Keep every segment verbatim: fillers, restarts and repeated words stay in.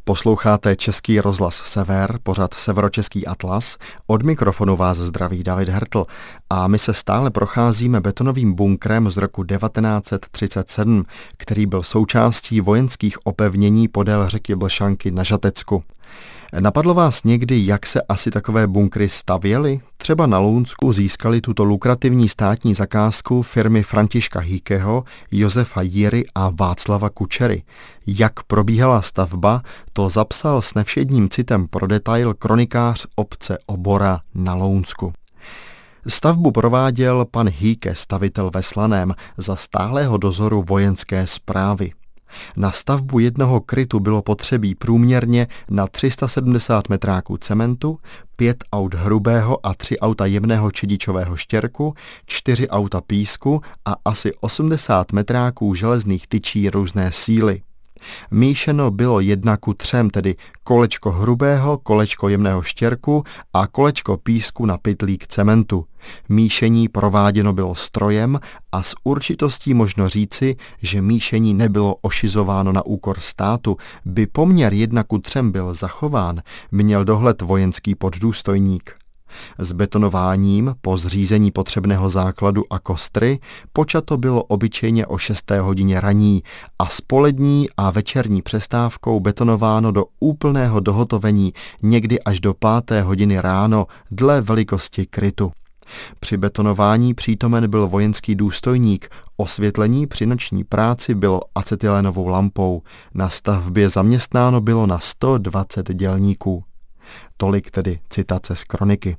Posloucháte Český rozhlas Sever, pořad Severočeský atlas. Od mikrofonu vás zdraví David Hertl a my se stále procházíme betonovým bunkrem z roku devatenáct set třicet sedm, který byl součástí vojenských opevnění podél řeky Blšanky na Žatecku. Napadlo vás někdy, jak se asi takové bunkry stavěly? Třeba na Lounsku získali tuto lukrativní státní zakázku firmy Františka Hýkeho, Josefa Jiry a Václava Kučery. Jak probíhala stavba, to zapsal s nevšedním citem pro detail kronikář obce Obora na Lounsku. Stavbu prováděl pan Hýke, stavitel ve Slaném, za stálého dozoru vojenské správy. Na stavbu jednoho krytu bylo potřebí průměrně na tři sta sedmdesát metráků cementu, pět aut hrubého a tři auta jemného čedičového štěrku, čtyři auta písku a asi osmdesát metráků železných tyčí různé síly. Míšeno bylo jedna ku třem, tedy kolečko hrubého, kolečko jemného štěrku a kolečko písku na pytlík cementu. Míšení prováděno bylo strojem a s určitostí možno říci, že míšení nebylo ošizováno na úkor státu. By poměr jedna ku třem byl zachován, měl dohled vojenský poddůstojník. S betonováním po zřízení potřebného základu a kostry počato bylo obyčejně o šesté hodině raní a s polední a večerní přestávkou betonováno do úplného dohotovení někdy až do páté hodiny ráno dle velikosti krytu. Při betonování přítomen byl vojenský důstojník, osvětlení při noční práci bylo acetylénovou lampou. Na stavbě zaměstnáno bylo na sto dvacet dělníků. Tolik tedy citace z kroniky.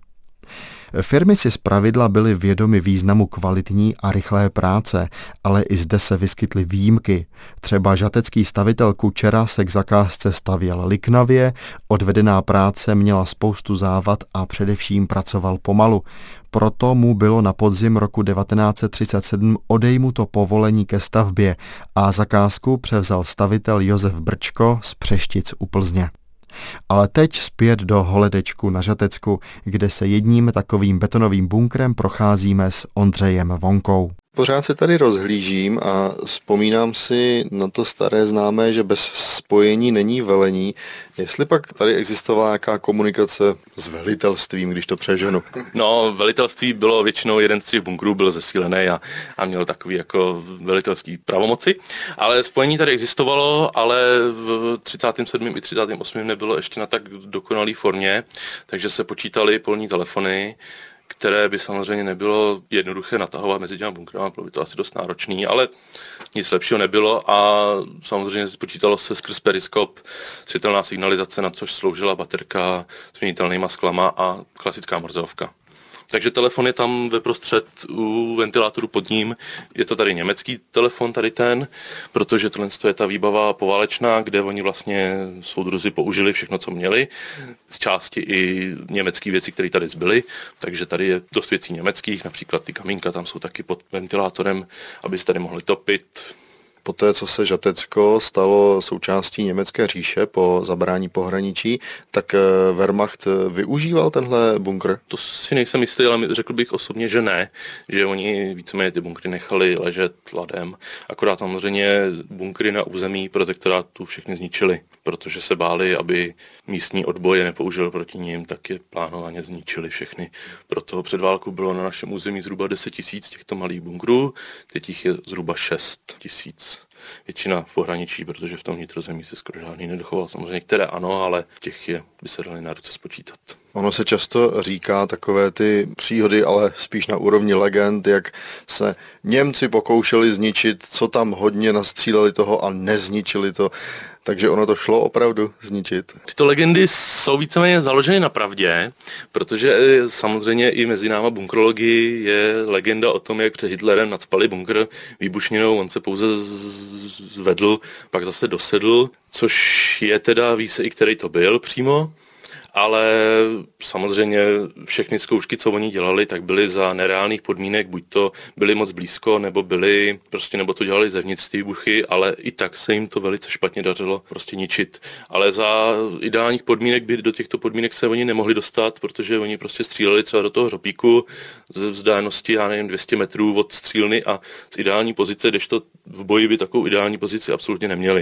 Firmy si zpravidla byly vědomy významu kvalitní a rychlé práce, ale i zde se vyskytly výjimky. Třeba žatecký stavitel Kučera se k zakázce stavěl liknavě, odvedená práce měla spoustu závad a především pracoval pomalu. Proto mu bylo na podzim roku devatenáct set třicet sedm odejmuto povolení ke stavbě a zakázku převzal stavitel Josef Brčko z Přeštic u Plzně. Ale teď zpět do Holedečku na Žatecku, kde se jedním takovým betonovým bunkrem procházíme s Ondřejem Vonkou. Pořád se tady rozhlížím a vzpomínám si na to staré známé, že bez spojení není velení. Jestli pak tady existovala nějaká komunikace s velitelstvím, když to přeženu? No, velitelství bylo většinou, jeden z těch bunkrů byl zesílený a, a měl takový jako velitelský pravomoci. Ale spojení tady existovalo, ale v třicátém sedmém i třicátém osmém nebylo ještě na tak dokonalý formě, takže se počítaly polní telefony, které by samozřejmě nebylo jednoduché natahovat mezi těma bunkrama, bylo by to asi dost náročný, ale nic lepšího nebylo a samozřejmě počítalo se skrz periskop, světelná signalizace, na což sloužila baterka s měnitelnýma sklama a klasická morzovka. Takže telefon je tam ve prostřed u ventilátoru pod ním. Je to tady německý telefon, tady ten, protože tohle je ta výbava poválečná, kde oni vlastně soudruzi použili všechno, co měli. Z části i německé věci, které tady zbyly. Takže tady je dost věcí německých, například ty kamínka tam jsou taky pod ventilátorem, aby se tady mohli topit. Poté, co se Žatecko stalo součástí německé říše po zabrání pohraničí, tak Wehrmacht využíval tenhle bunkr? To si nejsem jistý, ale řekl bych osobně, že ne. Že oni víceméně ty bunkry nechali ležet ladem. Akorát samozřejmě bunkry na území protektorátu všechny zničili, protože se báli, aby místní odboj je nepoužil proti nim, tak je plánovaně zničili všechny. Proto před válkou bylo na našem území zhruba deset tisíc těchto malých bunkrů, teď jich je zhruba šest tisíc. Většina v pohraničí, protože v tom vnitrozemí se skoro žádný nedochoval. Samozřejmě některé ano, ale těch je, by se dali na ruce spočítat. Ono se často říká takové ty příhody, ale spíš na úrovni legend, jak se Němci pokoušeli zničit, co tam hodně nastříleli toho a nezničili to. Takže ono to šlo opravdu zničit. Tyto legendy jsou víceméně založeny na pravdě, protože samozřejmě i mezi náma bunkrologi je legenda o tom, jak před Hitlerem nacpali bunkr výbušninou, on se pouze zvedl, pak zase dosedl, což je teda, ví se i který to byl přímo, ale samozřejmě všechny zkoušky, co oni dělali, tak byly za nereálných podmínek, buď to byly moc blízko, nebo byly, prostě nebo to dělali zevnitř ty výbuchy, ale i tak se jim to velice špatně dařilo prostě ničit. Ale za ideálních podmínek by do těchto podmínek se oni nemohli dostat, protože oni prostě stříleli třeba do toho hřopíku ze vzdálenosti, já nevím, dvě stě metrů od střílny a z ideální pozice, kdežto v boji by takovou ideální pozici absolutně neměli.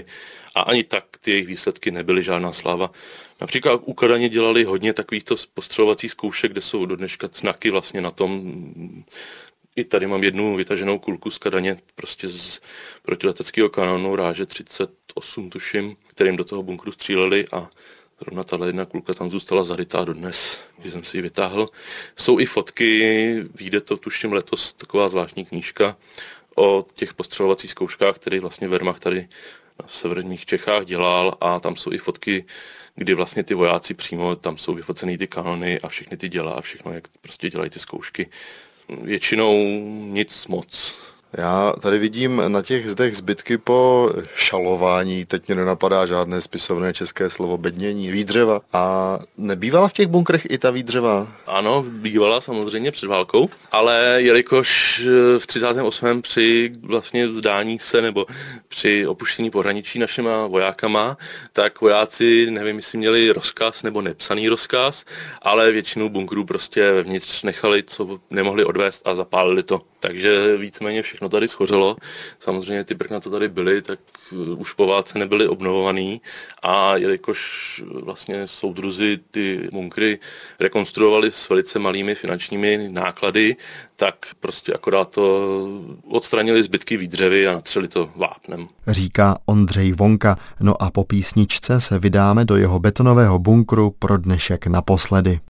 a ani tak ty jejich výsledky nebyly žádná sláva. Například u Kadaně dělali hodně takovýchto postřelovacích zkoušek, kde jsou do dneška znaky vlastně na tom. I tady mám jednu vytaženou kulku z Kadaně, prostě z protileteckého kanónu ráže třicet osm tuším, kterým do toho bunkru stříleli a zrovna tahle jedna kulka tam zůstala zarytá dodnes, když jsem si ji vytáhl. Jsou i fotky, vyjde to tuším letos taková zvláštní knížka o těch postřelovacích zkouškách, které vlastně Wehrmacht tady v severních Čechách dělal a tam jsou i fotky, kdy vlastně ty vojáci přímo, tam jsou vyfocený ty kanony a všechny ty děla a všechno, jak prostě dělají ty zkoušky. Většinou nic moc. Já tady vidím na těch zdech zbytky po šalování, teď mě nenapadá žádné spisovné české slovo, bednění, výdřeva. A nebývala v těch bunkrech i ta výdřeva? Ano, bývala samozřejmě před válkou, ale jelikož v třicátém osmém při vlastně vzdání se nebo při opuštění pohraničí našima vojákama, tak vojáci, nevím, jestli měli rozkaz nebo nepsaný rozkaz, ale většinu bunkrů prostě vevnitř nechali, co nemohli odvést a zapálili to. Takže víceméně všechno tady schořelo. Samozřejmě ty prkna, co tady byly, tak už po válce nebyly obnovovaný a jelikož vlastně soudruzi ty bunkry rekonstruovali s velice malými finančními náklady, tak prostě akorát to odstranili zbytky výdřevy a natřeli to vápnem. Říká Ondřej Vonka, no a po písničce se vydáme do jeho betonového bunkru pro dnešek naposledy.